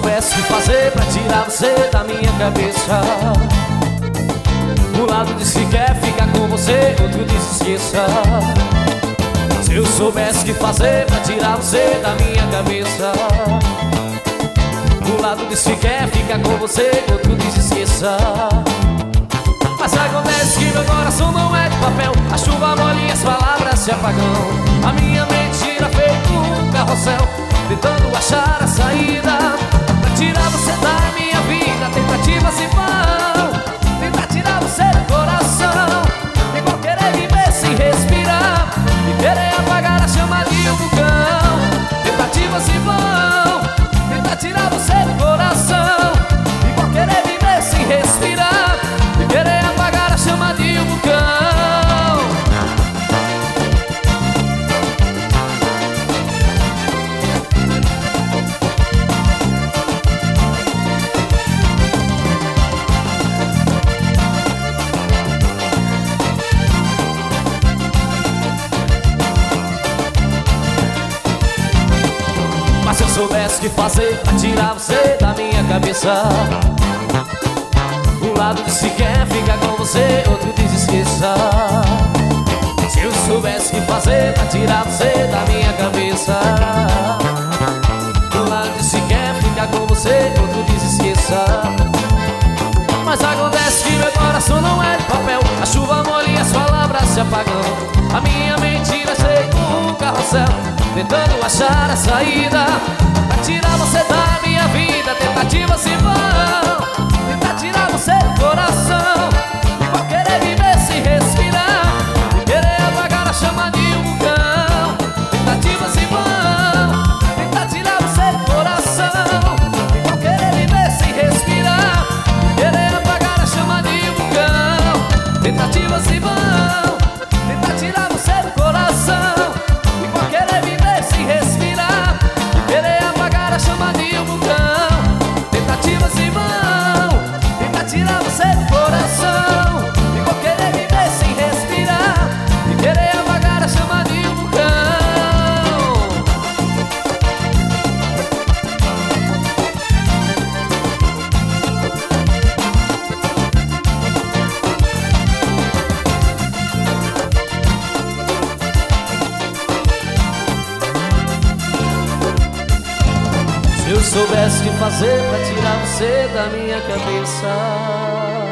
soubesse o que fazer pra tirar você da minha cabeça. Um lado diz que quer ficar com você, outro diz esqueça. Se eu soubesse o que fazer pra tirar você da minha cabeça. Um lado diz que quer ficar com você, outro diz esqueça. Mas acontece que meu coração não é de papel. A chuva molha e as palavras se apagam. A minha mente gira feito um carrossel, tentando achar a saída pra tirar você da minha vida. Tentativas em vão, tentar tirar você do coração, igual querer viver sem respirar e querer apagar a chama de um vulcão. Tentativas em vão, tentar tirar você do coração, igual querer viver sem respirar e querer apagar a chama de um vulcão. Mas se eu soubesse o que fazer pra tirar você da minha cabeça. Um lado diz que quer ficar com você, outro diz esqueça. Se eu soubesse o que fazer pra tirar você da minha cabeça. Um lado diz que quer ficar com você, outro diz esqueça. Mas acontece que meu coração não é de papel. A chuva molha e as palavras se apagam. A minha mentira cheia com um carrossel, tentando achar a saída pra tirar você da minha vida. Tentativas em vão, tentar tirar você do coração, igual querer viver sem respirar e querer apagar a chama de um vulcão. Tentativas em vão, tentar tirar você do coração, igual querer viver sem respirar e querer apagar a chama de um vulcão. Tentativas em vão, tentar tirar você do coração, igual querer viver sem respirar e querer apagar a chama de um vulcão. Tentativas em vão, tentar tirar você do coração, igual querer viver sem respirar e querer apagar a chama de um vulcão. Se eu soubesse o que fazer pra tirar você da minha cabeça.